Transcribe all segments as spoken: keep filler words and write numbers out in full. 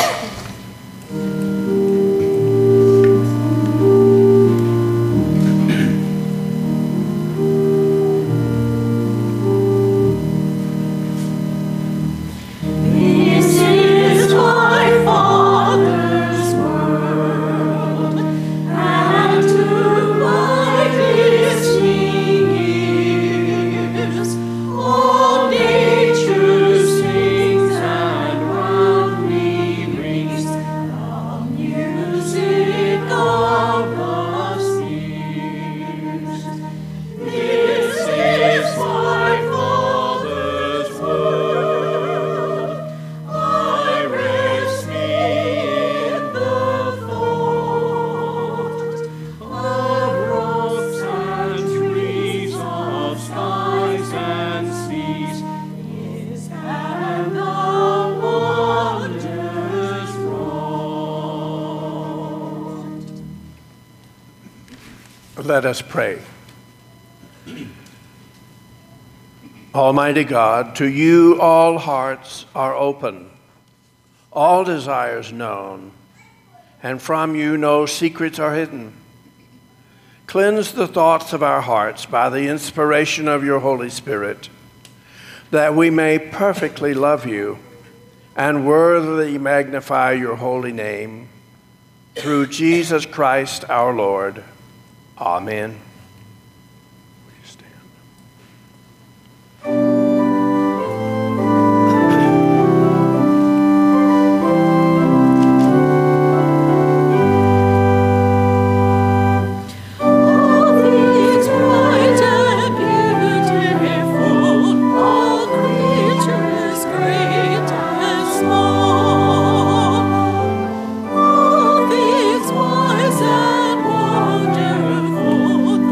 Let us pray. Almighty God, to you all hearts are open, all desires known, and from you no secrets are hidden. Cleanse the thoughts of our hearts by the inspiration of your Holy Spirit, that we may perfectly love you and worthily magnify your holy name, through Jesus Christ our Lord. Amen. Wise and wonderful.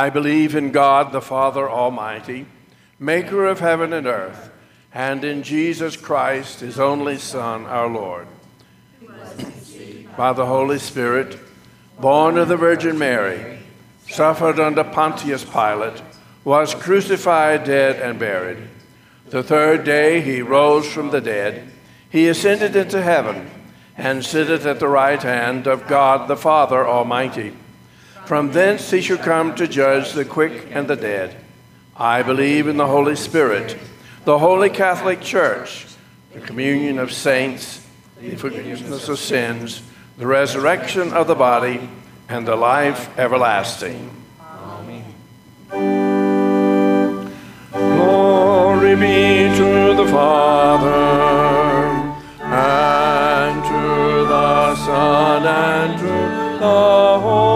I believe in God, the Father Almighty, maker of heaven and earth, and in Jesus Christ, his only Son, our Lord. By the Holy Spirit, born of the Virgin Mary, suffered under Pontius Pilate, was crucified, dead, and buried. The third day he rose from the dead. He ascended into heaven and sitteth at the right hand of God the Father Almighty. From thence he shall come to judge the quick and the dead. I believe in the Holy Spirit, the Holy Catholic Church, the communion of saints, the forgiveness of sins, the resurrection of the body, and the life everlasting. Amen. Glory be to the Father, and to the Son, and to the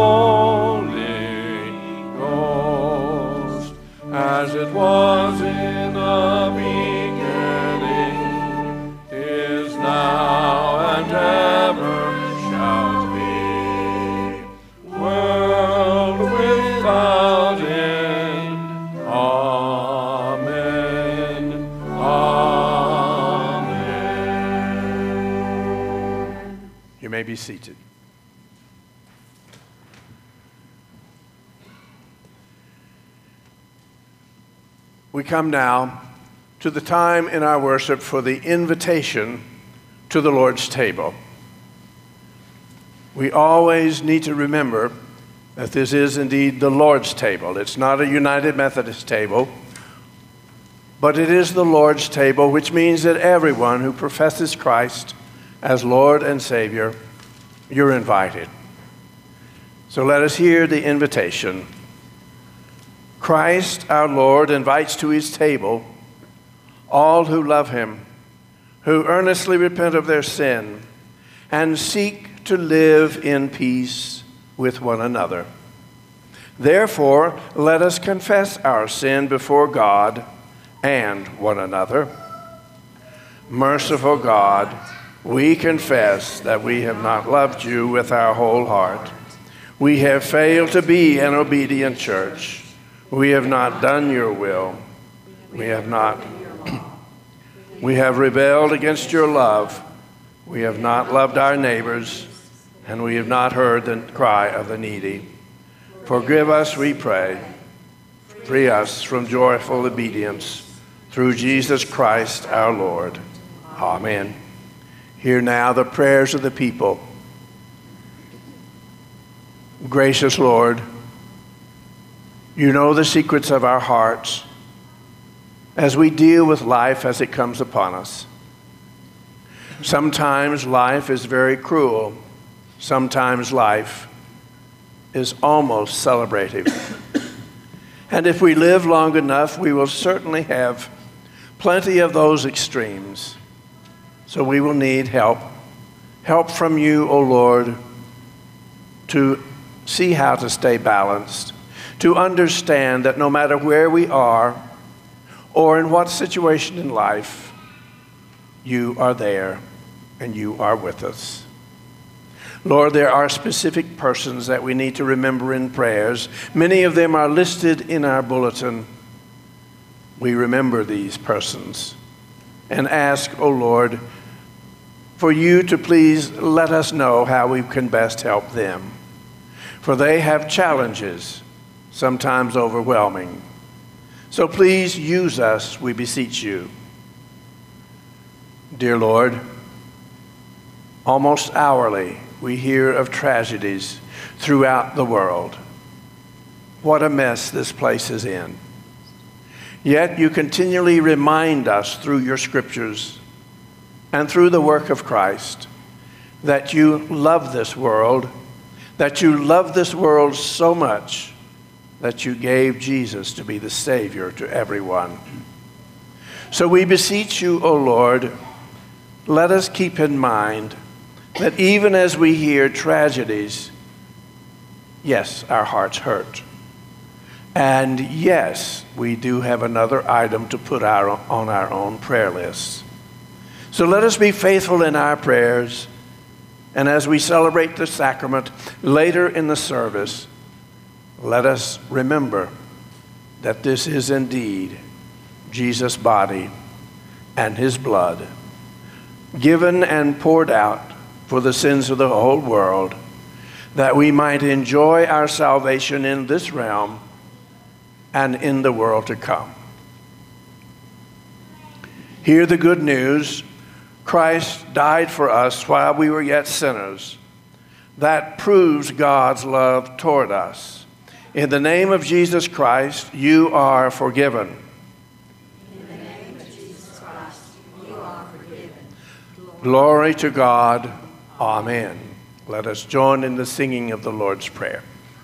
Holy Ghost, as it was in the beginning, is now, and ever shall be, world without end. Amen. Amen. You may be seated. We come now to the time in our worship for the invitation to the Lord's table. We always need to remember that this is indeed the Lord's table. It's not a United Methodist table, but it is the Lord's table, which means that everyone who professes Christ as Lord and Savior, you're invited. So let us hear the invitation. Christ, our Lord, invites to his table all who love him, who earnestly repent of their sin, and seek to live in peace with one another. Therefore, let us confess our sin before God and one another. Merciful God, we confess that we have not loved you with our whole heart. We have failed to be an obedient church. We have not done your will. We have not. We have rebelled against your love. We have not loved our neighbors, and we have not heard the cry of the needy. Forgive us, we pray. Free us from joyful obedience through Jesus Christ our Lord. Amen. Hear now the prayers of the people. Gracious Lord, you know the secrets of our hearts as we deal with life as it comes upon us. Sometimes life is very cruel. Sometimes life is almost celebrative. And if we live long enough, we will certainly have plenty of those extremes. So we will need help. Help from you, O Lord, to see how to stay balanced, to understand that no matter where we are or in what situation in life, you are there and you are with us. Lord, there are specific persons that we need to remember in prayers. Many of them are listed in our bulletin. We remember these persons and ask, O Lord, for you to please let us know how we can best help them. For they have challenges, sometimes overwhelming. So please use us, we beseech you. Dear Lord, almost hourly we hear of tragedies throughout the world. What a mess this place is in. Yet you continually remind us through your scriptures and through the work of Christ that you love this world, that you love this world so much that you gave Jesus to be the Savior to everyone. So we beseech you, O Lord, let us keep in mind that even as we hear tragedies, yes, our hearts hurt. And yes, we do have another item to put our, on our own prayer list. So let us be faithful in our prayers, and as we celebrate the sacrament later in the service, let us remember that this is indeed Jesus' body and his blood, given and poured out for the sins of the whole world, that we might enjoy our salvation in this realm and in the world to come. Hear the good news. Christ died for us while we were yet sinners. That proves God's love toward us. In the name of Jesus Christ, you are forgiven. In the name of Jesus Christ, you are forgiven. Glory, Glory to God. Amen. Let us join in the singing of the Lord's Prayer.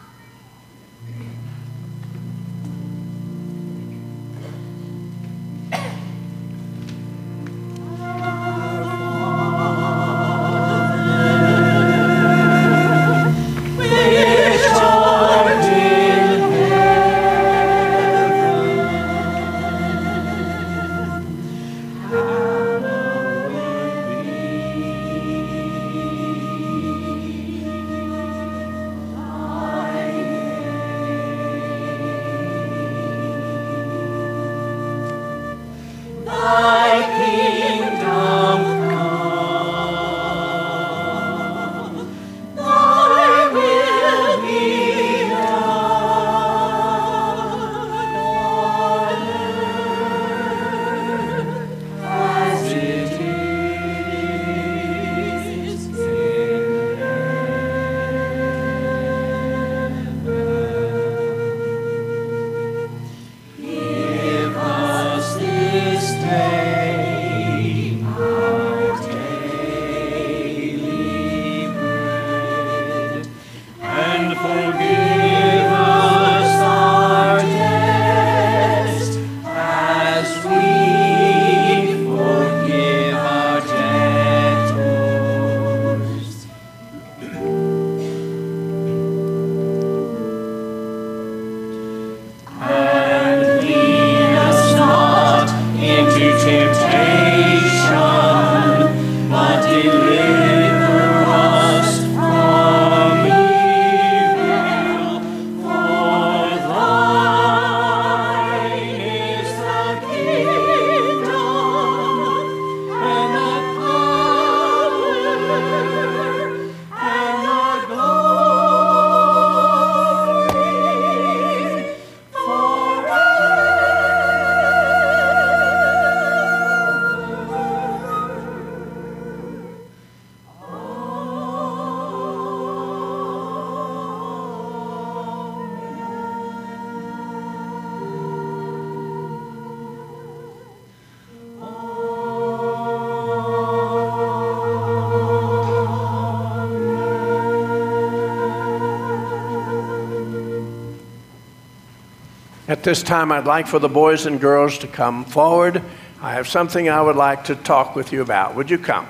At this time, I'd like for the boys and girls to come forward. I have something I would like to talk with you about. Would you come?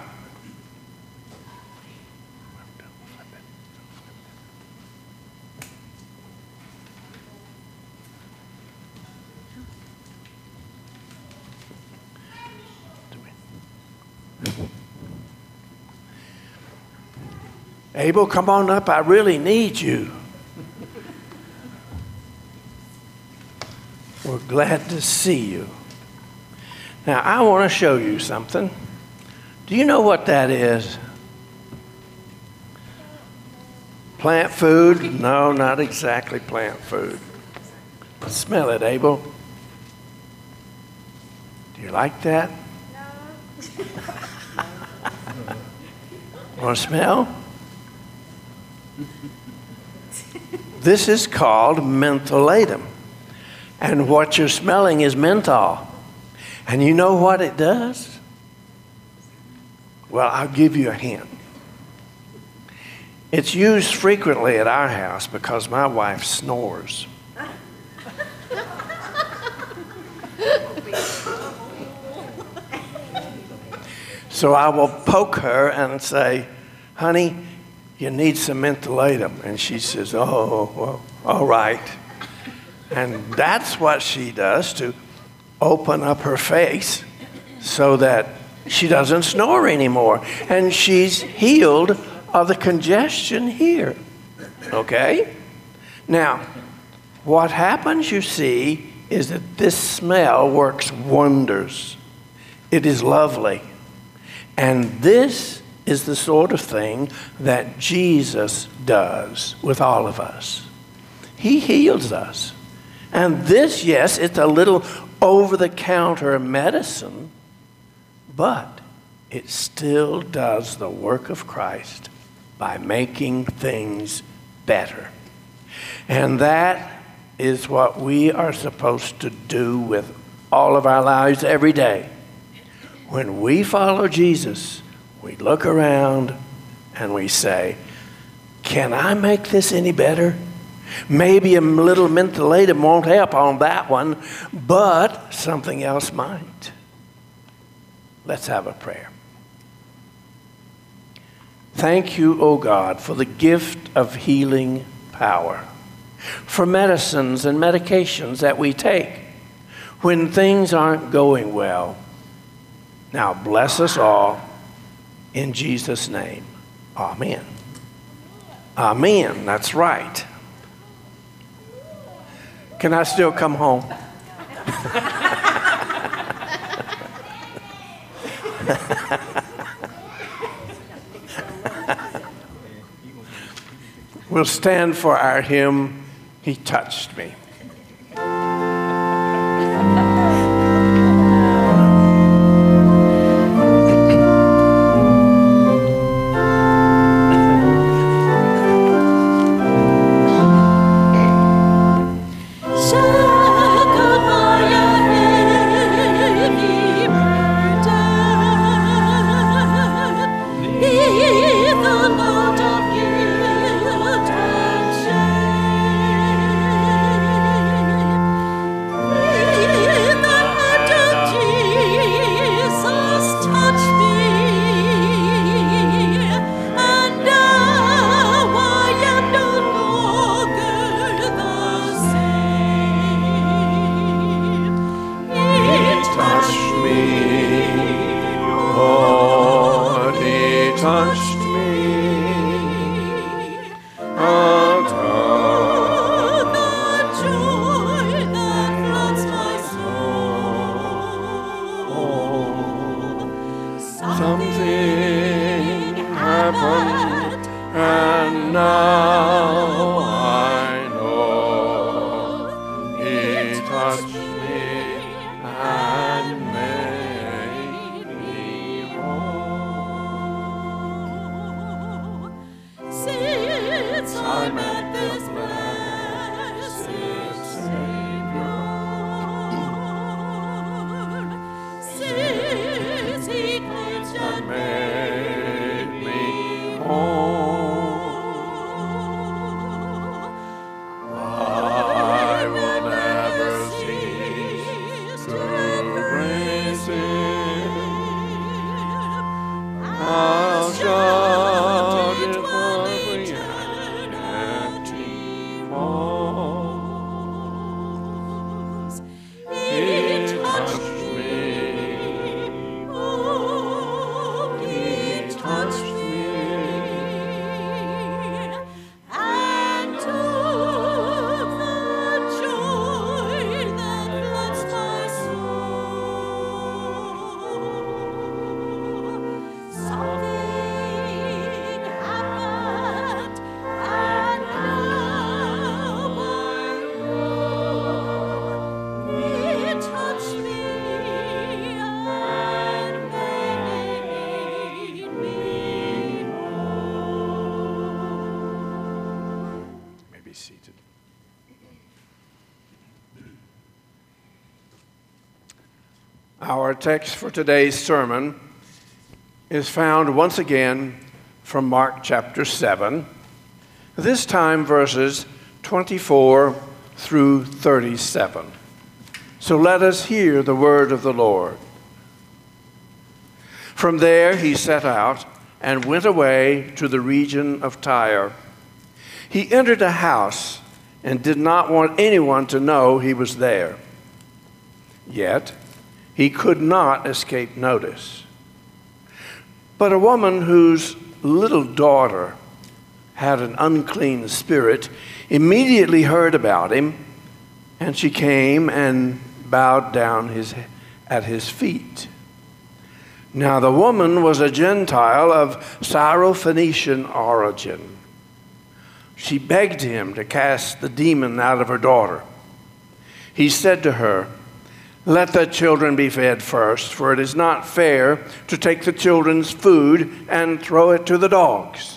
Abel, come on up. I really need you. We're glad to see you. Now, I want to show you something. Do you know what that is? Plant food? No, not exactly plant food. Smell it, Abel. Do you like that? No. Want to smell? This is called mentholatum. And what you're smelling is menthol. And you know what it does? Well, I'll give you a hint. It's used frequently at our house because my wife snores. So I will poke her and say, honey, you need some mentholatum. And she says, oh, well, all right. And that's what she does to open up her face so that she doesn't snore anymore. And she's healed of the congestion here. Okay? Now, What happens, you see, is that this smell works wonders. It is lovely. And this is the sort of thing that Jesus does with all of us. He heals us. And this, yes, it's a little over-the-counter medicine, but it still does the work of Christ by making things better. And that is what we are supposed to do with all of our lives every day. When we follow Jesus, we look around and we say, can I make this any better? Maybe a little mentholatum won't help on that one, but something else might. Let's have a prayer. Thank you, O God, for the gift of healing power, for medicines and medications that we take when things aren't going well. Now bless us all in Jesus' name. Amen. Amen. That's right. Can I still come home? We'll stand for our hymn, He Touched Me. Our text for today's sermon is found once again from Mark chapter seven, this time verses twenty-four through thirty-seven. So let us hear the word of the Lord. From there he set out and went away to the region of Tyre. He entered a house and did not want anyone to know he was there. Yet he could not escape notice. But a woman whose little daughter had an unclean spirit immediately heard about him And she came and bowed down his, at his feet. Now the woman was a Gentile of Syrophoenician origin. She begged him to cast the demon out of her daughter. He said to her, "Let the children be fed first, for it is not fair to take the children's food and throw it to the dogs."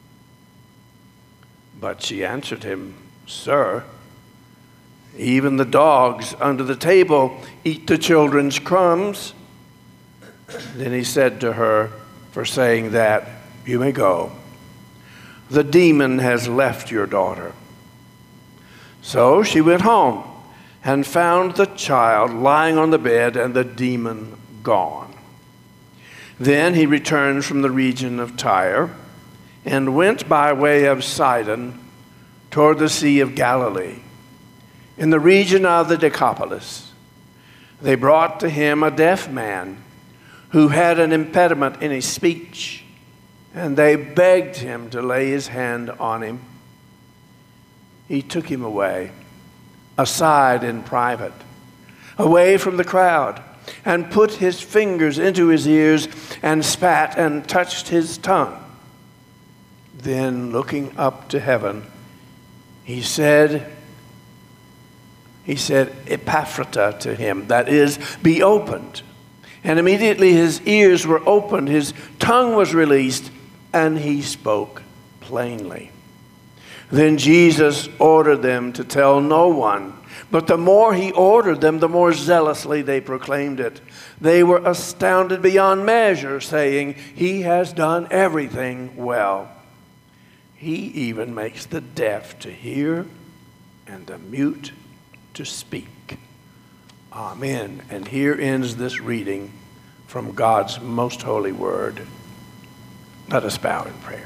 But she answered him, "Sir, even the dogs under the table eat the children's crumbs." Then he said to her, "For saying that, you may go. The demon has left your daughter." So she went home and found the child lying on the bed and the demon gone. Then he returned from the region of Tyre and went by way of Sidon toward the Sea of Galilee. In the region of the Decapolis, they brought to him a deaf man who had an impediment in his speech, and they begged him to lay his hand on him. He took him away, aside in private, away from the crowd, and put his fingers into his ears and spat and touched his tongue. Then, looking up to heaven, he said, he said, "Epaphratha" to him, that is, "be opened." And immediately his ears were opened, his tongue was released, and he spoke plainly. Then Jesus ordered them to tell no one. But the more he ordered them, the more zealously they proclaimed it. They were astounded beyond measure, saying, "He has done everything well. He even makes the deaf to hear and the mute to speak." Amen. And here ends this reading from God's most holy word. Let us bow in prayer.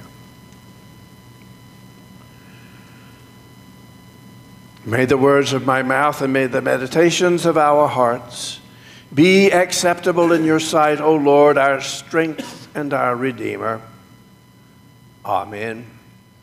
May the words of my mouth and may the meditations of our hearts be acceptable in your sight, O Lord, our strength and our Redeemer. Amen.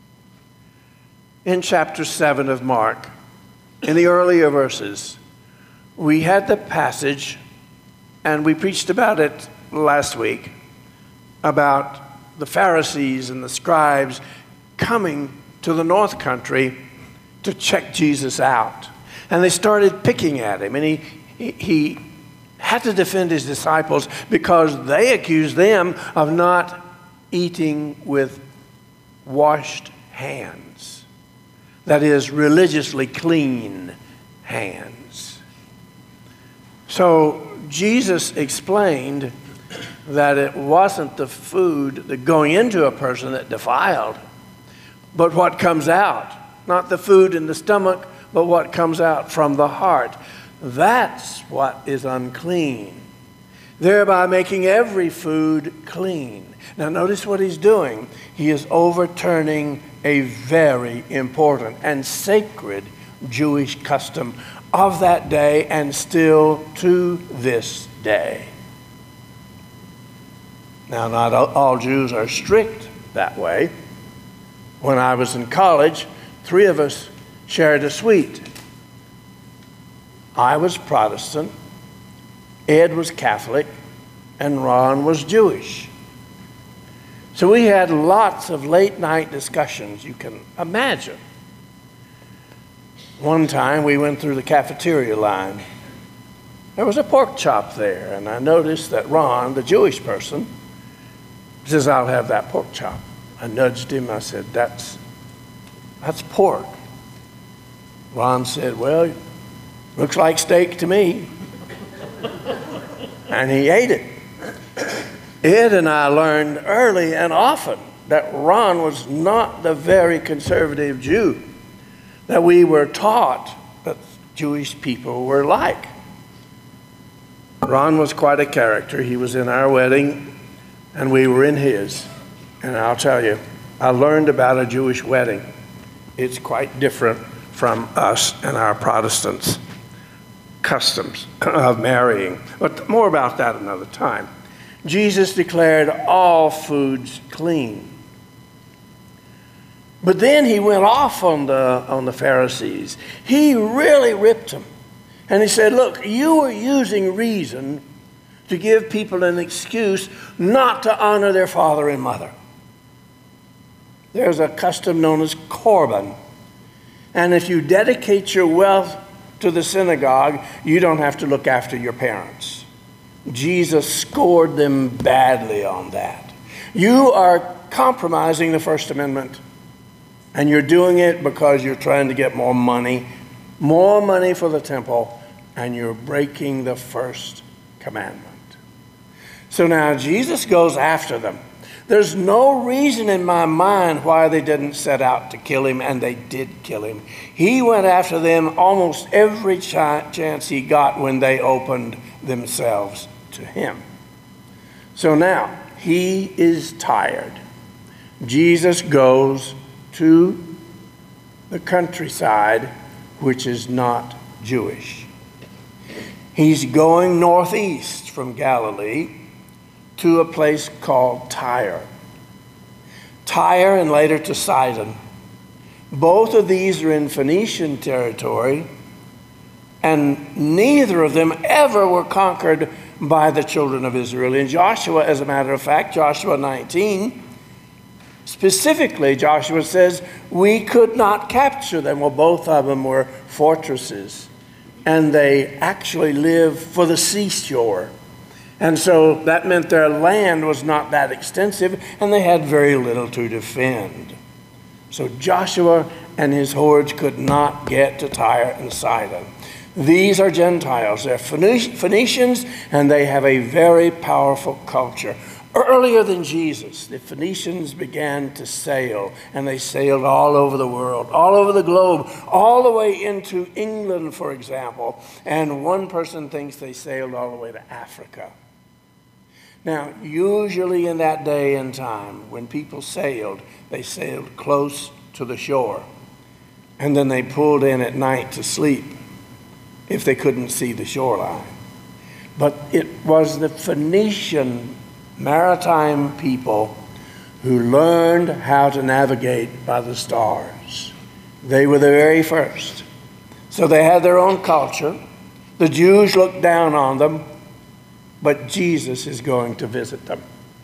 In chapter seven of Mark, in the earlier verses, we had the passage, and we preached about it last week, about the Pharisees and the scribes coming to the north country to check Jesus out. And they started picking at him, and he, he, he had to defend his disciples because they accused them of not eating with washed hands. That is, religiously clean hands. So Jesus explained that it wasn't the food that going into a person that defiled, but what comes out. Not the food in the stomach, but what comes out from the heart. That's what is unclean, thereby making every food clean. Now notice what he's doing. He is overturning a very important and sacred Jewish custom of that day and still to this day. Now, not all Jews are strict that way. When I was in college, three of us shared a suite. I was Protestant, Ed was Catholic, and Ron was Jewish. So we had lots of late night discussions, you can imagine. One time we went through the cafeteria line. There was a pork chop there, and I noticed that Ron, the Jewish person, says, "I'll have that pork chop." I nudged him, I said, that's That's pork. Ron said, "Well, looks like steak to me." And he ate it. Ed and I learned early and often that Ron was not the very conservative Jew that we were taught that Jewish people were like. Ron was quite a character. He was in our wedding, and we were in his. And I'll tell you, I learned about a Jewish wedding. It's quite different from us and our Protestants' customs of marrying. But more about that another time. Jesus declared all foods clean. But then he went off on the, on the Pharisees. He really ripped them. And he said, look, you are using reason to give people an excuse not to honor their father and mother. There's a custom known as Corban. And if you dedicate your wealth to the synagogue, you don't have to look after your parents. Jesus scored them badly on that. You are compromising the First Amendment. And you're doing it because you're trying to get more money, more money for the temple, and you're breaking the first commandment. So now Jesus goes after them. There's no reason in my mind why they didn't set out to kill him, and they did kill him. He went after them almost every ch- chance he got when they opened themselves to him. So now he is tired. Jesus goes to the countryside, which is not Jewish. He's going northeast from Galilee to a place called Tyre. Tyre and later to Sidon. Both of these are in Phoenician territory, and neither of them ever were conquered by the children of Israel. In Joshua, as a matter of fact, Joshua nineteen, specifically, Joshua says, we could not capture them. Well, both of them were fortresses, and they actually lived for the seashore. And so that meant their land was not that extensive, and they had very little to defend. So Joshua and his hordes could not get to Tyre and Sidon. These are Gentiles. They're Phoenicians, and they have a very powerful culture. Earlier than Jesus, the Phoenicians began to sail, and they sailed all over the world, all over the globe, all the way into England, for example. And one person thinks they sailed all the way to Africa. Now, usually in that day and time, when people sailed, they sailed close to the shore. And then they pulled in at night to sleep if they couldn't see the shoreline. But it was the Phoenician maritime people who learned how to navigate by the stars. They were the very first. So they had their own culture. The Jews looked down on them, but Jesus is going to visit them.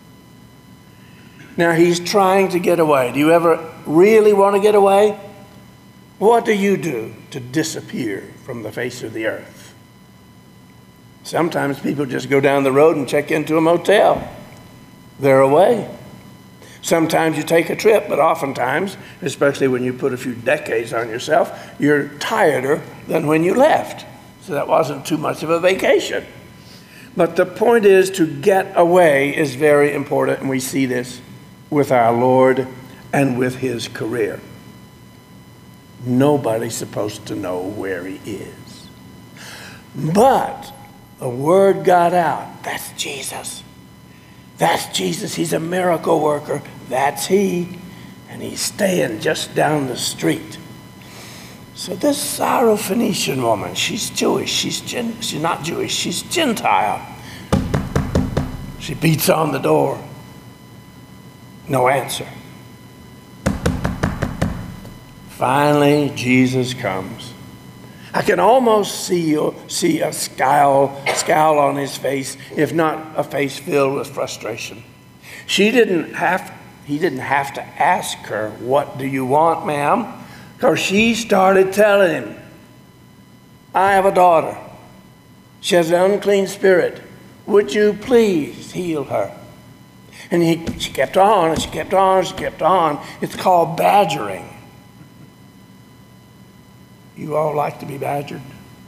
Now he's trying to get away. Do you ever really want to get away? What do you do to disappear from the face of the earth? Sometimes people just go down the road and check into a motel. They're away. Sometimes you take a trip, but oftentimes, especially when you put a few decades on yourself, you're tireder than when you left. So that wasn't too much of a vacation. But the point is, to get away is very important, and we see this with our Lord and with his career. Nobody's supposed to know where he is. But the word got out. That's Jesus. That's Jesus. He's a miracle worker. That's he. And he's staying just down the street. So this Syrophoenician woman, she's Jewish. She's, gen- she's not Jewish. She's Gentile. She beats on the door. No answer. Finally, Jesus comes. I can almost see, see a scowl, scowl on his face, if not a face filled with frustration. She didn't have, he didn't have to ask her, what do you want, ma'am? Because she started telling him, I have a daughter. She has an unclean spirit. Would you please heal her? And he, she kept on, and she kept on, and she kept on. It's called badgering. You all like to be badgered?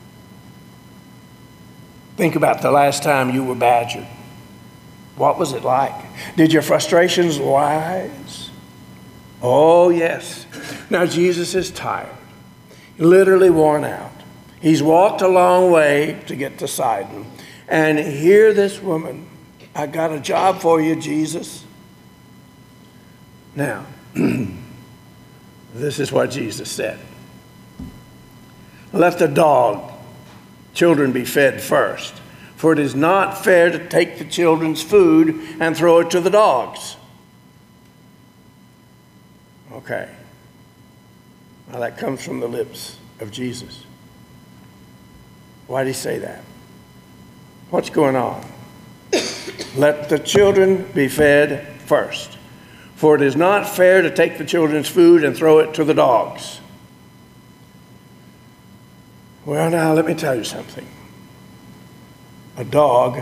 Think about the last time you were badgered. What was it like? Did your frustrations rise? Oh, yes. Now, Jesus is tired, literally worn out. He's walked a long way to get to Sidon. And hear this woman, I got a job for you, Jesus. Now, this is what Jesus said. Let the dog, children be fed first, for it is not fair to take the children's food and throw it to the dogs. Okay. Now that comes from the lips of Jesus. Why did he say that? What's going on? Let the children be fed first, for it is not fair to take the children's food and throw it to the dogs. Well, now let me tell you something. A dog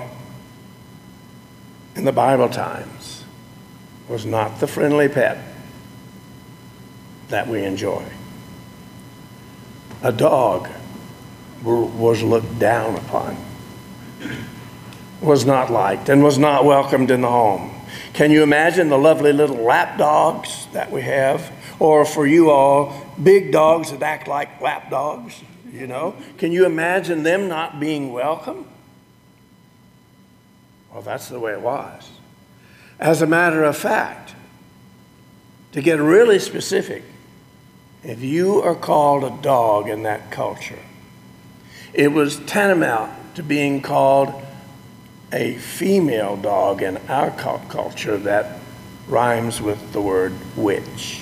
in the Bible times was not the friendly pet that we enjoy. A dog was looked down upon, was not liked, and was not welcomed in the home. Can you imagine the lovely little lap dogs that we have? Or for you all, big dogs that act like lap dogs, you know? Can you imagine them not being welcome? Well, that's the way it was. As a matter of fact, to get really specific, if you are called a dog in that culture, it was tantamount to being called a female dog in our culture that rhymes with the word witch.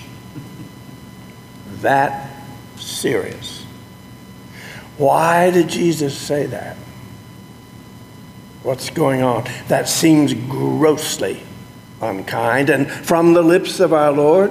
That serious. Why did Jesus say that? What's going on? That seems grossly unkind. And from the lips of our Lord,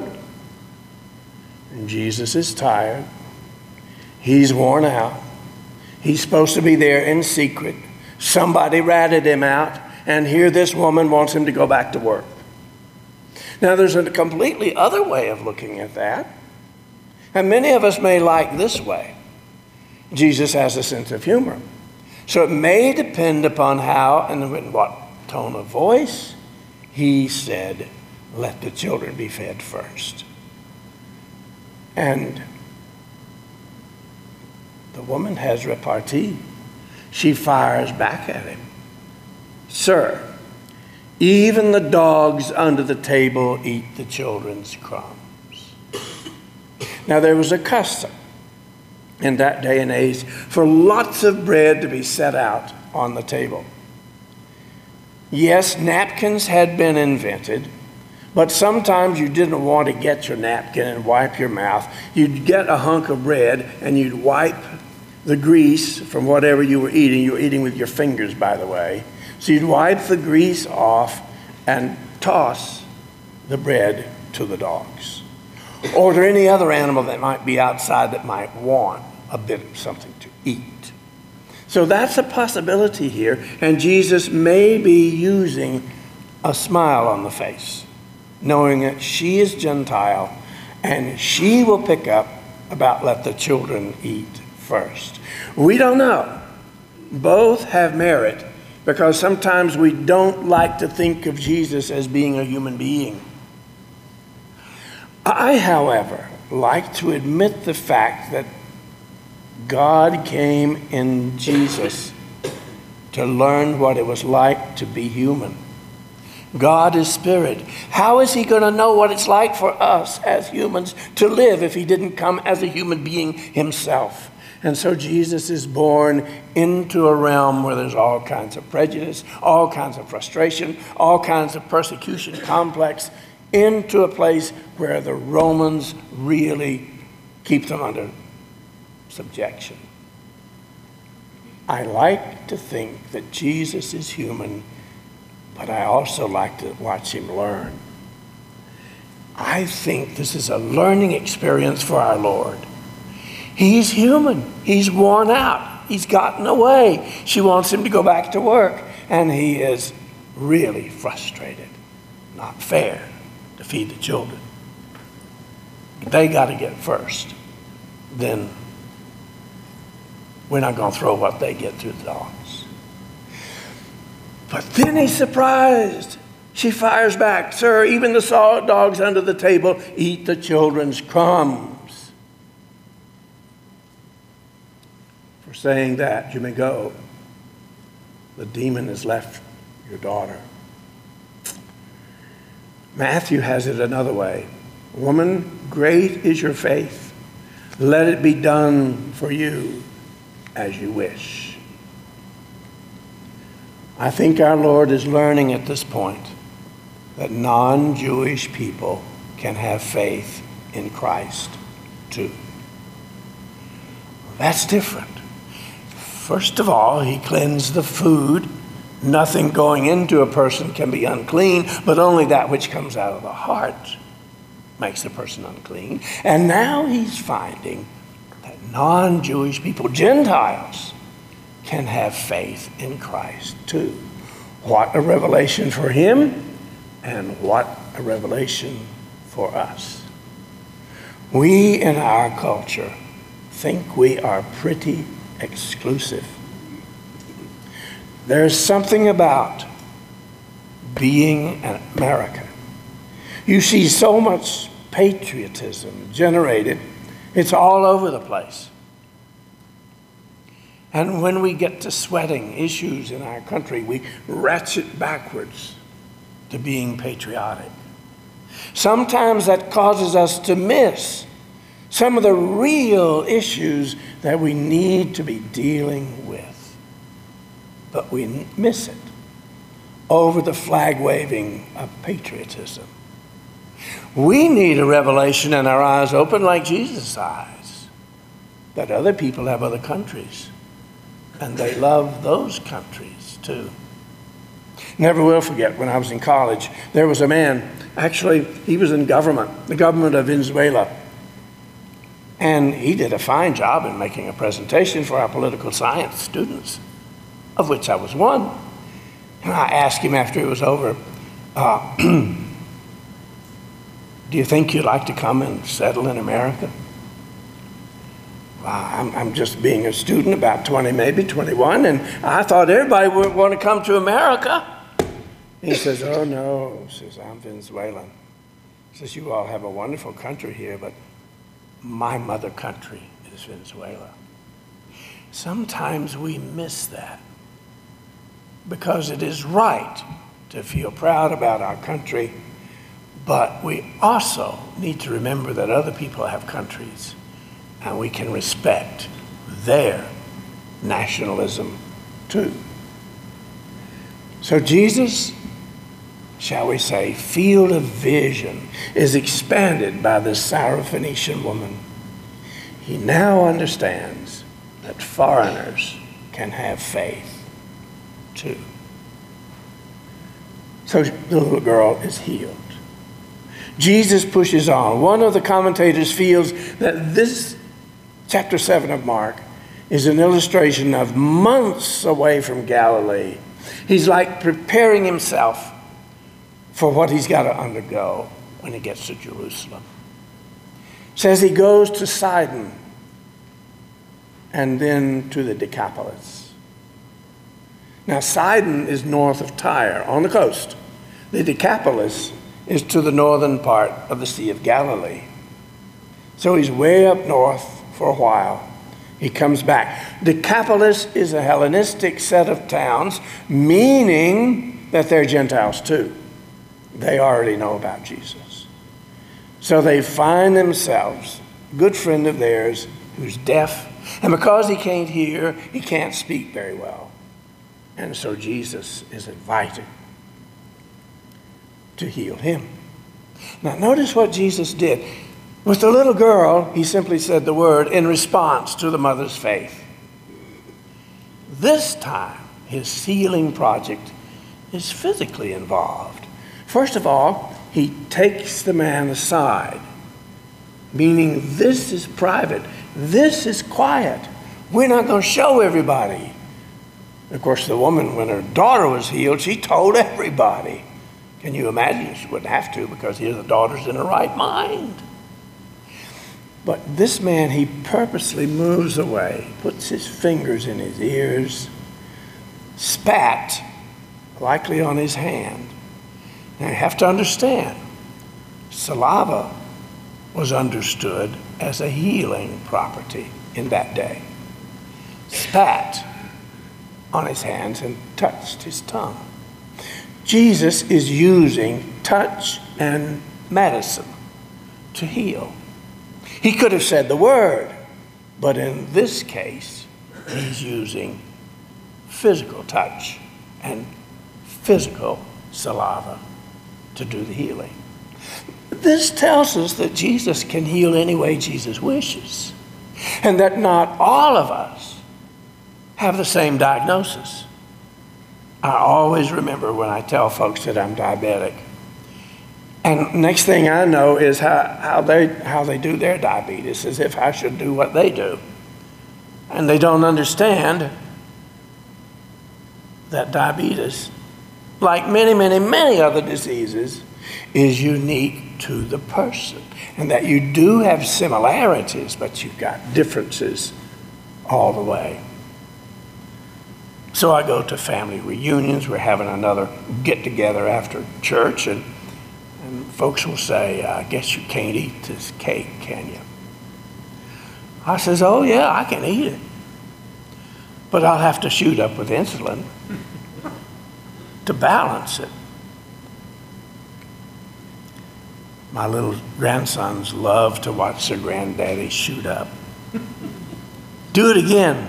Jesus is tired. He's worn out. He's supposed to be there in secret. Somebody ratted him out, and here this woman wants him to go back to work. Now, there's a completely other way of looking at that, and many of us may like this way. Jesus has a sense of humor. So it may depend upon how and in what tone of voice he said, let the children be fed first. And the woman has repartee. She fires back at him. Sir, even the dogs under the table eat the children's crumbs. Now, there was a custom in that day and age for lots of bread to be set out on the table. Yes, napkins had been invented, but sometimes you didn't want to get your napkin and wipe your mouth. You'd get a hunk of bread and you'd wipe the grease from whatever you were eating. You were eating with your fingers, by the way. So you'd wipe the grease off and toss the bread to the dogs, or to any other animal that might be outside that might want a bit of something to eat. So that's a possibility here, and Jesus may be using a smile on the face, knowing that she is Gentile and she will pick up about let the children eat first. We don't know. Both have merit, because sometimes we don't like to think of Jesus as being a human being. I, however, like to admit the fact that God came in Jesus to learn what it was like to be human. God is spirit. How is he going to know what it's like for us as humans to live if he didn't come as a human being himself? And so Jesus is born into a realm where there's all kinds of prejudice, all kinds of frustration, all kinds of persecution complex, into a place where the Romans really keep them under subjection. I like to think that Jesus is human, but I also like to watch him learn. I think this is a learning experience for our Lord. He's human. He's worn out. He's gotten away. She wants him to go back to work, and he is really frustrated. Not fair to feed the children. They got to get first. Then we're not going to throw what they get to the dogs. But then he's surprised. She fires back, sir, even the saw dogs under the table eat the children's crumbs. For saying that, you may go. The demon has left your daughter. Matthew has it another way. Woman, great is your faith. Let it be done for you as you wish. I think our Lord is learning at this point that non-Jewish people can have faith in Christ too. That's different. First of all, he cleansed the food. Nothing going into a person can be unclean, but only that which comes out of the heart makes a person unclean. And now he's finding that non-Jewish people, Gentiles, can have faith in Christ too. What a revelation for him, and what a revelation for us. We in our culture think we are pretty exclusive. There's something about being an American. You see so much patriotism generated, it's all over the place. And when we get to sweating issues in our country, we ratchet backwards to being patriotic. Sometimes that causes us to miss some of the real issues that we need to be dealing with. But we miss it over the flag waving of patriotism. We need a revelation and our eyes open like Jesus' eyes, that other people have other countries, and they love those countries too. Never will forget, when I was in college, there was a man, actually he was in government, the government of Venezuela, and he did a fine job in making a presentation for our political science students, of which I was one. And I asked him after it was over, uh, do you think you'd like to come and settle in America? Well, I'm, I'm just being a student, about twenty, maybe twenty-one, and I thought everybody would want to come to America. He says, oh no, he says, I'm Venezuelan. He says, you all have a wonderful country here, but my mother country is Venezuela. Sometimes we miss that, because it is right to feel proud about our country, but we also need to remember that other people have countries, and we can respect their nationalism too. So Jesus, shall we say, field of vision is expanded by this Syrophoenician woman. He now understands that foreigners can have faith too. So the little girl is healed. Jesus pushes on. One of the commentators feels that this chapter seven of Mark is an illustration of months away from Galilee. He's like preparing himself for what he's got to undergo when he gets to Jerusalem. Says he goes to Sidon and then to the Decapolis. Now, Sidon is north of Tyre, on the coast. The Decapolis is to the northern part of the Sea of Galilee. So he's way up north for a while. He comes back. Decapolis is a Hellenistic set of towns, meaning that they're Gentiles too. They already know about Jesus. So they find themselves, a good friend of theirs who's deaf, and because he can't hear, he can't speak very well. And so Jesus is invited to heal him. Now notice what Jesus did. With the little girl, he simply said the word in response to the mother's faith. This time, his healing project is physically involved. First of all, he takes the man aside, meaning this is private, this is quiet. We're not going to show everybody. Of course, the woman, when her daughter was healed, she told everybody. Can you imagine? She wouldn't have to, because here the daughter's in her right mind. But this man, he purposely moves away, puts his fingers in his ears, spat, likely on his hand. Now you have to understand, saliva was understood as a healing property in that day. Spat on his hands and touched his tongue. Jesus is using touch and medicine to heal. He could have said the word, but in this case, he's using physical touch and physical saliva to do the healing. This tells us that Jesus can heal any way Jesus wishes. and that not all of us have the same diagnosis. I always remember when I tell folks that I'm diabetic. And next thing I know is how, how, they, how they do their diabetes, as if I should do what they do. And they don't understand that diabetes, like many, many, many other diseases, is unique to the person. And that you do have similarities, but you've got differences all the way. So I go to family reunions. We're having another get-together after church, and, and folks will say, I guess you can't eat this cake, can you? I says, oh yeah, I can eat it. But I'll have to shoot up with insulin to balance it. My little grandsons love to watch their granddaddy shoot up. Do it again.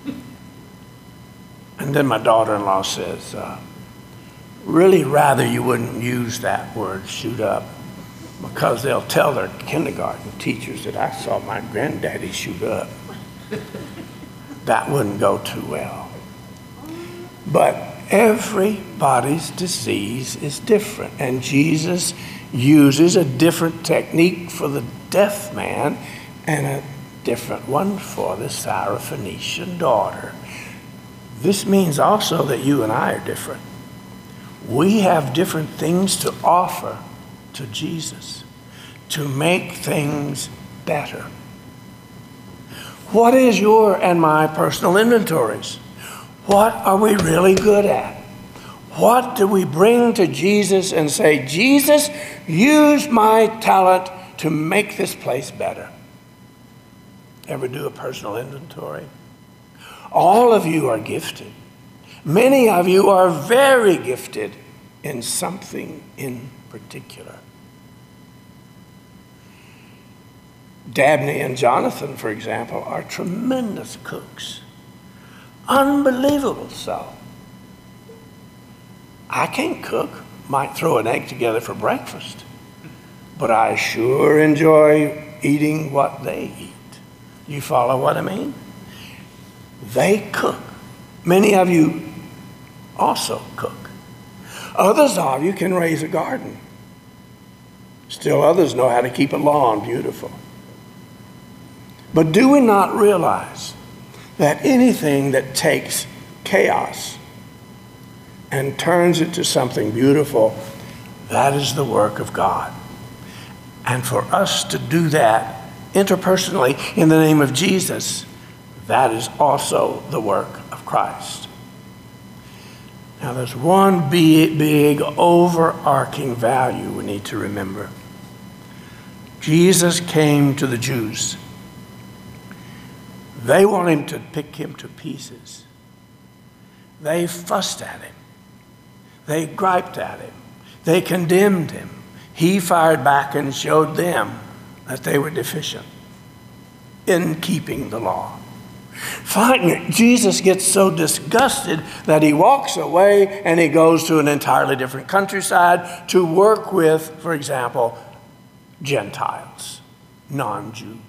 And then my daughter-in-law says, uh, really rather you wouldn't use that word, shoot up, because they'll tell their kindergarten teachers that I saw my granddaddy shoot up. That wouldn't go too well. But everybody's disease is different, and Jesus uses a different technique for the deaf man and a different one for the Syrophoenician daughter. This means also that you and I are different. We have different things to offer to Jesus to make things better. What is your and my personal inventories? What are we really good at? What do we bring to Jesus and say, Jesus, use my talent to make this place better? Ever do a personal inventory? All of you are gifted. Many of you are very gifted in something in particular. Dabney and Jonathan, for example, are tremendous cooks. Unbelievable so. I can't cook, might throw an egg together for breakfast, but I sure enjoy eating what they eat. You follow what I mean? They cook. Many of you also cook. Others of you can raise a garden. Still others know how to keep a lawn beautiful. But do we not realize that anything that takes chaos and turns it to something beautiful, that is the work of God? And for us to do that interpersonally in the name of Jesus, that is also the work of Christ. Now there's one big, big overarching value we need to remember. Jesus came to the Jews. They want him to pick him to pieces. They fussed at him. They griped at him. They condemned him. He fired back and showed them that they were deficient in keeping the law. Finally, Jesus gets so disgusted that he walks away and he goes to an entirely different countryside to work with, for example, Gentiles, non-Jews.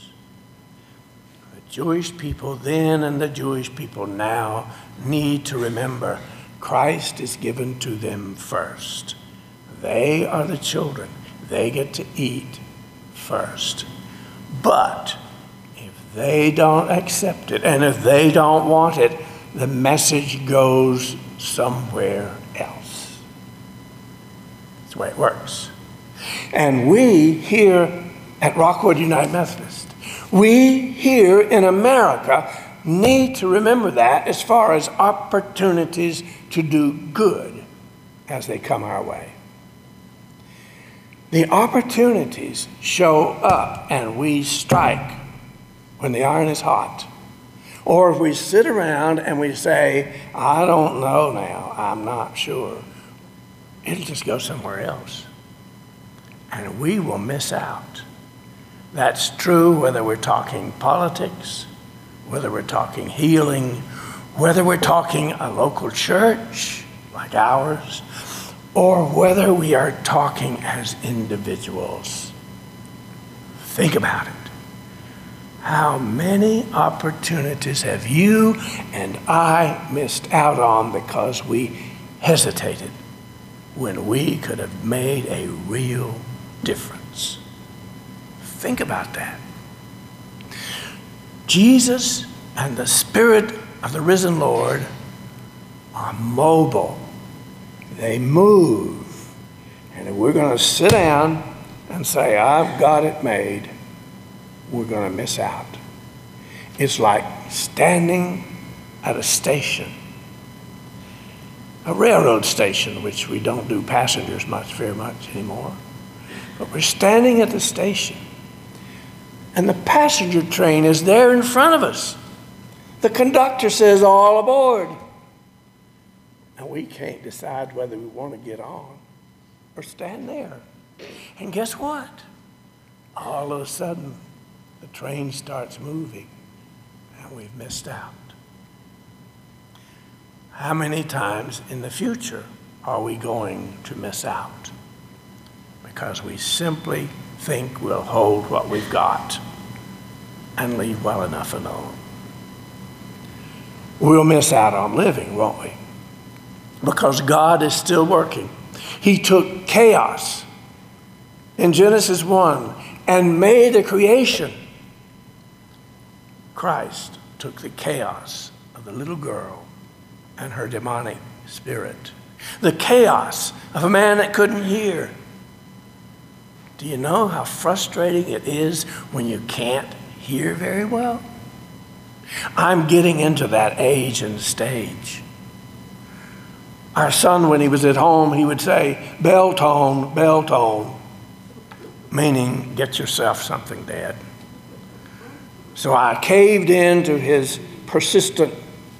The Jewish people then and the Jewish people now need to remember Christ is given to them first. They are the children. They get to eat first. But if they don't accept it, and if they don't want it, the message goes somewhere else. That's the way it works. And we here at Rockwood United Methodist, we here in America need to remember that as far as opportunities to do good as they come our way. The opportunities show up and we strike when the iron is hot. Or if we sit around and we say, I don't know now, I'm not sure, it'll just go somewhere else. And we will miss out. That's true whether we're talking politics, whether we're talking healing, whether we're talking a local church like ours, or whether we are talking as individuals. Think about it. How many opportunities have you and I missed out on because we hesitated when we could have made a real difference? Think about that. Jesus and the Spirit of the risen Lord are mobile. They move. And if we're going to sit down and say, I've got it made, we're going to miss out. It's like standing at a station, a railroad station, which we don't do passengers much, very much anymore. But we're standing at the station, and the passenger train is there in front of us. The conductor says, all aboard. And we can't decide whether we want to get on or stand there. And guess what? All of a sudden, the train starts moving, and we've missed out. How many times in the future are we going to miss out? Because we simply think we'll hold what we've got and leave well enough alone. We'll miss out on living, won't we? Because God is still working. He took chaos in Genesis one and made a creation. Christ took the chaos of the little girl and her demonic spirit, the chaos of a man that couldn't hear. Do you know how frustrating it is when you can't hear very well? I'm getting into that age and stage. Our son, when he was at home, he would say, bell tone, bell tone, meaning get yourself something, Dad. So I caved into his persistent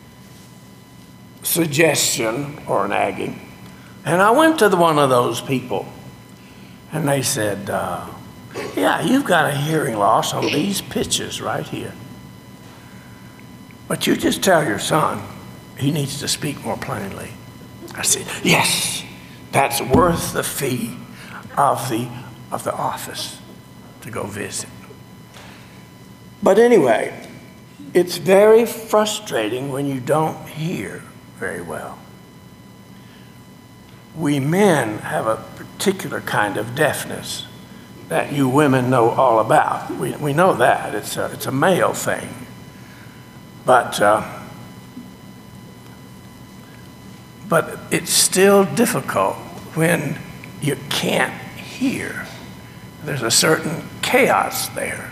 suggestion or nagging, and I went to the, one of those people, and they said, uh, yeah, you've got a hearing loss on these pitches right here. But you just tell your son he needs to speak more plainly. I said, yes, that's worth the fee of the, of the office to go visit. But anyway, it's very frustrating when you don't hear very well. We men have a particular kind of deafness that you women know all about. We, we know that. It's a, it's a male thing. But, uh, but it's still difficult when you can't hear. There's a certain chaos there.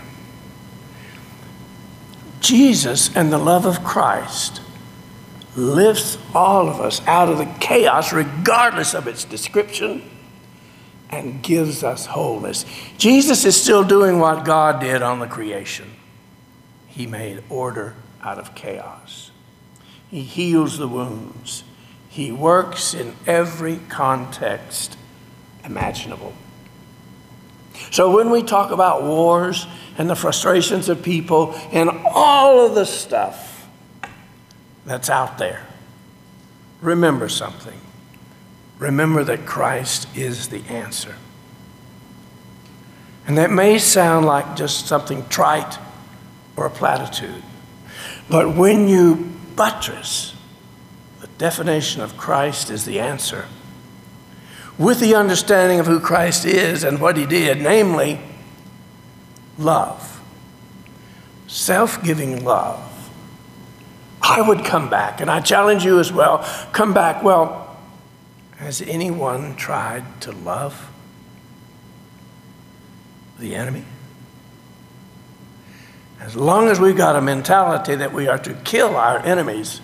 Jesus and the love of Christ lifts all of us out of the chaos, regardless of its description, and gives us wholeness. Jesus is still doing what God did on the creation. He made order out of chaos. He heals the wounds. He works in every context imaginable. So when we talk about wars and the frustrations of people and all of the stuff that's out there, remember something. Remember that Christ is the answer. And that may sound like just something trite or a platitude, but when you buttress the definition of Christ as the answer with the understanding of who Christ is and what he did, namely love, self-giving love, I would come back, and I challenge you as well, come back, well, has anyone tried to love the enemy? As long as we've got a mentality that we are to kill our enemies,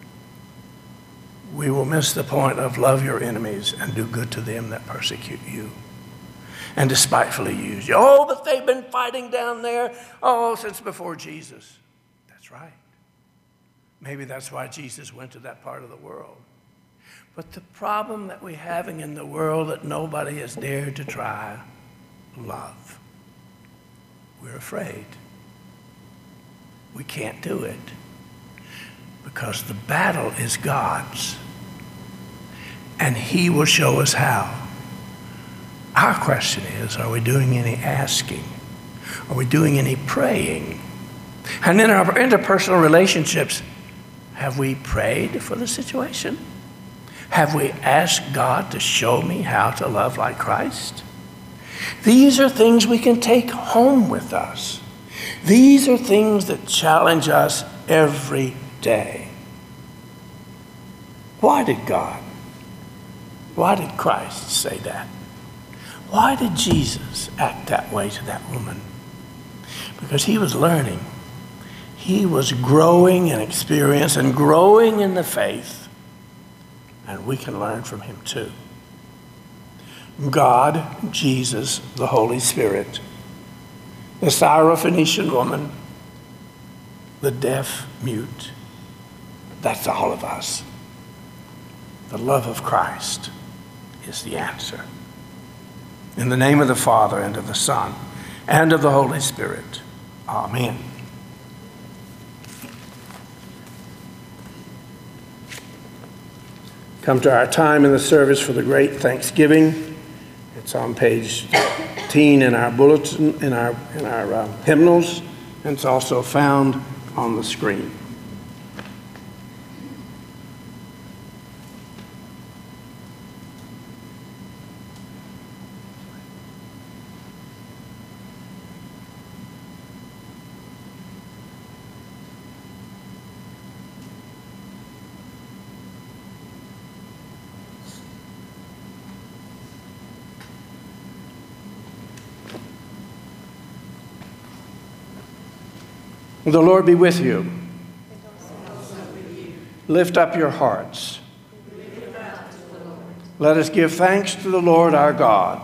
we will miss the point of love your enemies and do good to them that persecute you and despitefully use you. Oh, but they've been fighting down there, oh, since before Jesus. That's right. Maybe that's why Jesus went to that part of the world. But the problem that we're having in the world that nobody has dared to try, love. We're afraid. We can't do it because the battle is God's, and he will show us how. Our question is, are we doing any asking? Are we doing any praying? And in our interpersonal relationships, have we prayed for the situation? Have we asked God to show me how to love like Christ? These are things we can take home with us. These are things that challenge us every day. Why did God, why did Christ say that? Why did Jesus act that way to that woman? Because he was learning. He was growing in experience and growing in the faith. And we can learn from him too. God, Jesus, the Holy Spirit, the Syrophoenician woman, the deaf mute, that's all of us. The love of Christ is the answer. In the name of the Father, and of the Son, and of the Holy Spirit. Amen. Come to our time in the service for the great Thanksgiving. It's on page fifteen in our bulletin, in our, in our uh, hymnals, and it's also found on the screen. The Lord be with you. Lift up your hearts. Let us give thanks to the Lord our God.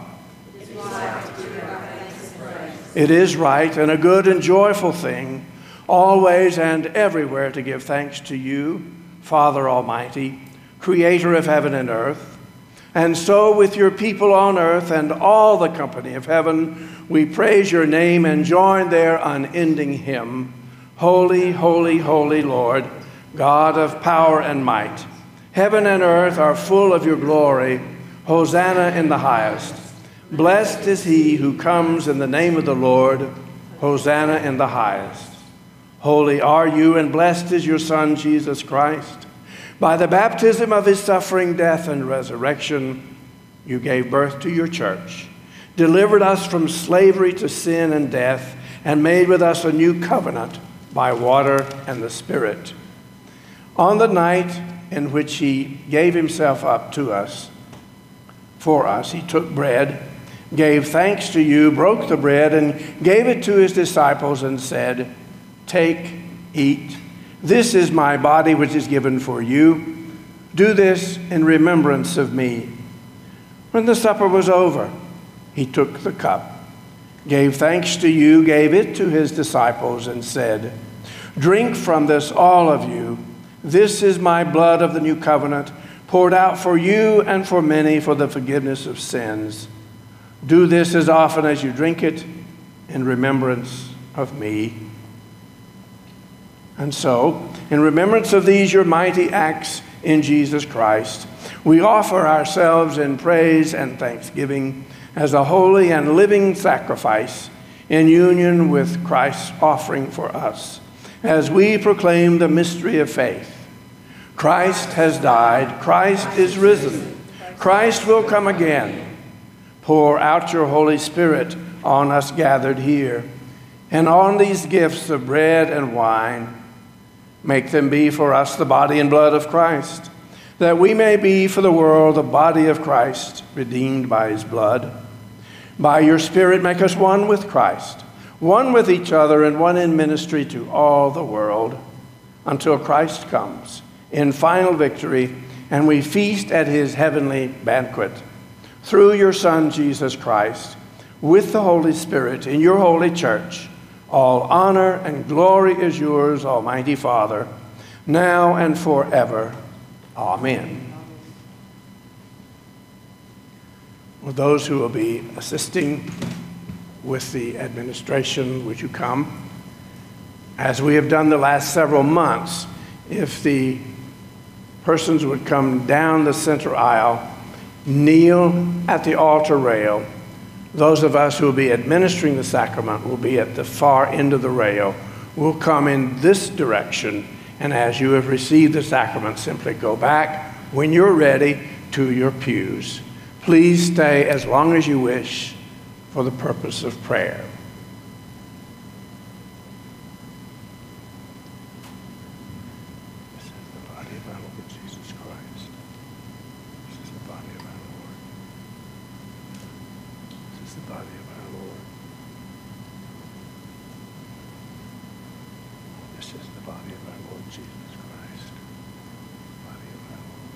It is right and a good and joyful thing, always and everywhere, to give thanks to you, Father Almighty, Creator of heaven and earth. And so with your people on earth and all the company of heaven, we praise your name and join their unending hymn. Holy, holy, holy Lord, God of power and might. Heaven and earth are full of your glory. Hosanna in the highest. Blessed is he who comes in the name of the Lord. Hosanna in the highest. Holy are you, and blessed is your Son, Jesus Christ. By the baptism of his suffering, death, and resurrection, you gave birth to your church, delivered us from slavery to sin and death, and made with us a new covenant by water and the Spirit. On the night in which he gave himself up to us, for us, he took bread, gave thanks to you, broke the bread, and gave it to his disciples and said, "Take, eat. This is my body which is given for you. Do this in remembrance of me." When the supper was over, he took the cup, gave thanks to you, gave it to his disciples, and said, "Drink from this, all of you. This is my blood of the new covenant, poured out for you and for many for the forgiveness of sins. Do this as often as you drink it in remembrance of me." And so, in remembrance of these your mighty acts in Jesus Christ, we offer ourselves in praise and thanksgiving as a holy and living sacrifice in union with Christ's offering for us, as we proclaim the mystery of faith. Christ has died. Christ is risen. Christ will come again. Pour out your Holy Spirit on us gathered here, and on these gifts of bread and wine. Make them be for us the body and blood of Christ, that we may be for the world the body of Christ, redeemed by his blood. By your Spirit, make us one with Christ, one with each other, and one in ministry to all the world, until Christ comes in final victory, and we feast at his heavenly banquet. Through your Son, Jesus Christ, with the Holy Spirit, in your holy church, all honor and glory is yours, Almighty Father, now and forever. Amen. Well, those who will be assisting with the administration, would you come? As we have done the last several months, if the persons would come down the center aisle, kneel at the altar rail. Those of us who will be administering the sacrament will be at the far end of the rail, will come in this direction, and as you have received the sacrament, simply go back when you're ready to your pews. Please stay as long as you wish for the purpose of prayer. This is the body of our Lord Jesus Christ. This is the body of our Lord. This is the body of our Lord. This is the body of our Lord Jesus Christ. The body of our Lord.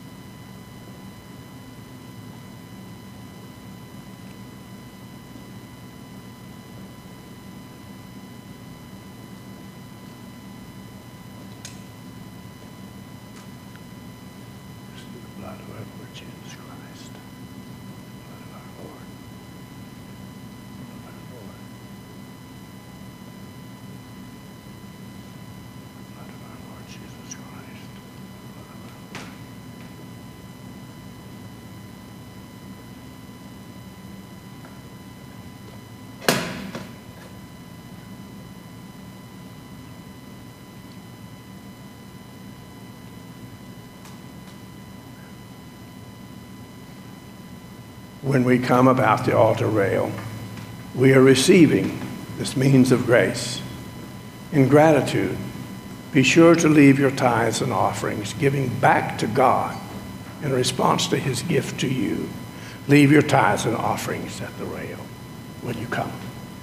This is the blood of our Lord Jesus Christ. The blood of our Lord. The blood of our Lord. The blood of our Lord Jesus Christ. The blood of our Lord. When we come about the altar rail, we are receiving this means of grace. In gratitude, be sure to leave your tithes and offerings, giving back to God in response to his gift to you. Leave your tithes and offerings at the rail when you come.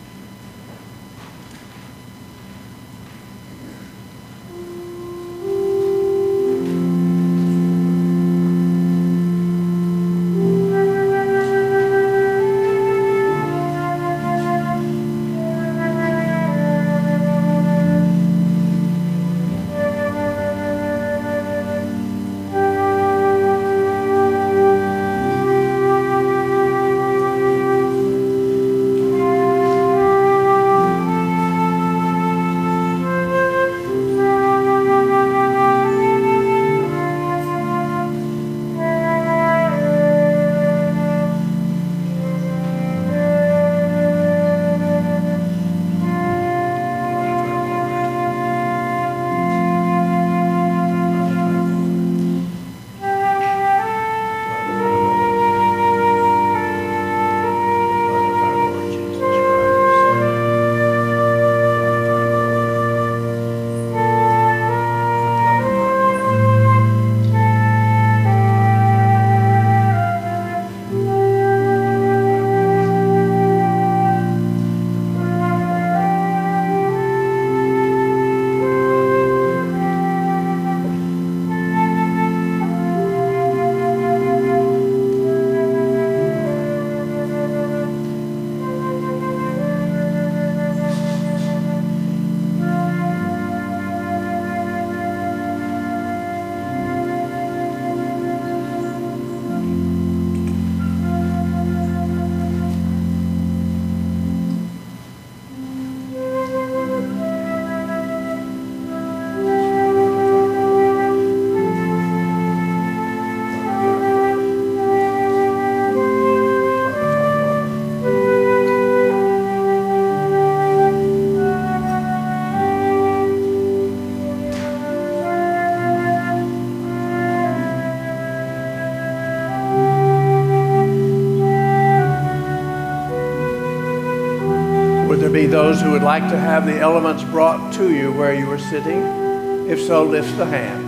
Be those who would like to have the elements brought to you where you are sitting? If so, lift the hand.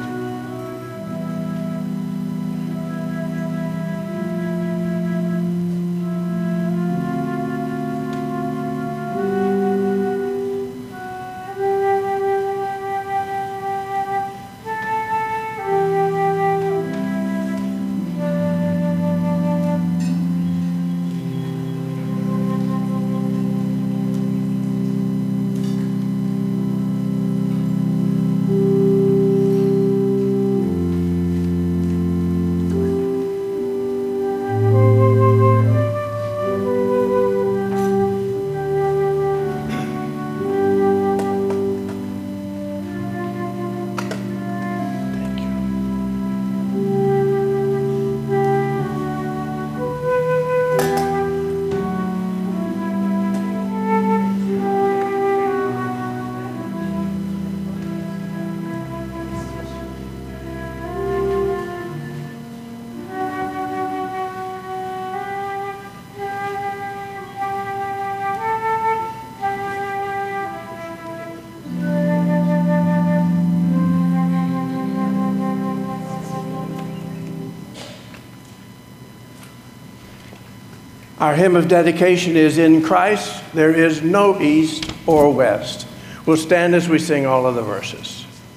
Our hymn of dedication is "In Christ There Is No East or West." We'll stand as we sing all of the verses.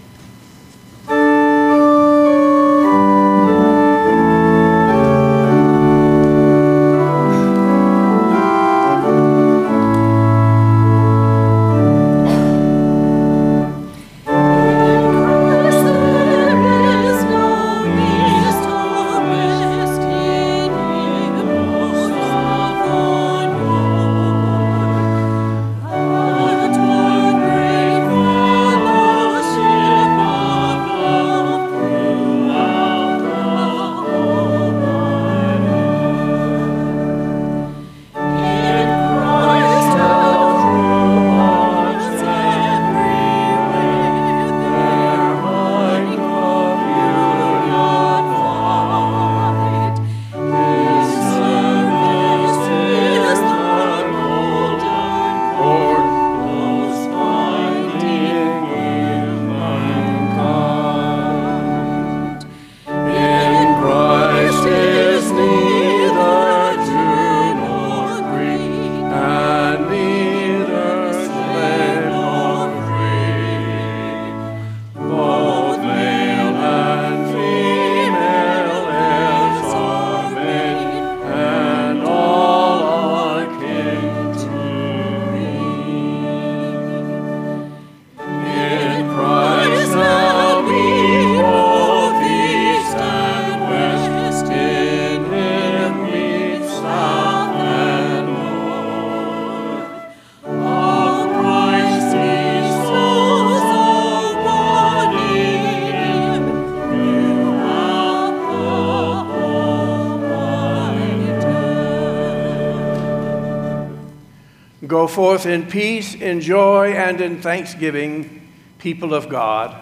Go forth in peace, in joy, and in thanksgiving, people of God.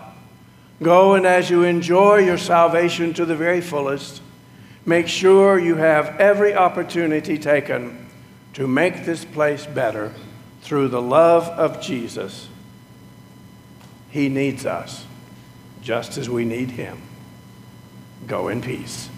Go, and as you enjoy your salvation to the very fullest, make sure you have every opportunity taken to make this place better through the love of Jesus. He needs us just as we need him. Go in peace.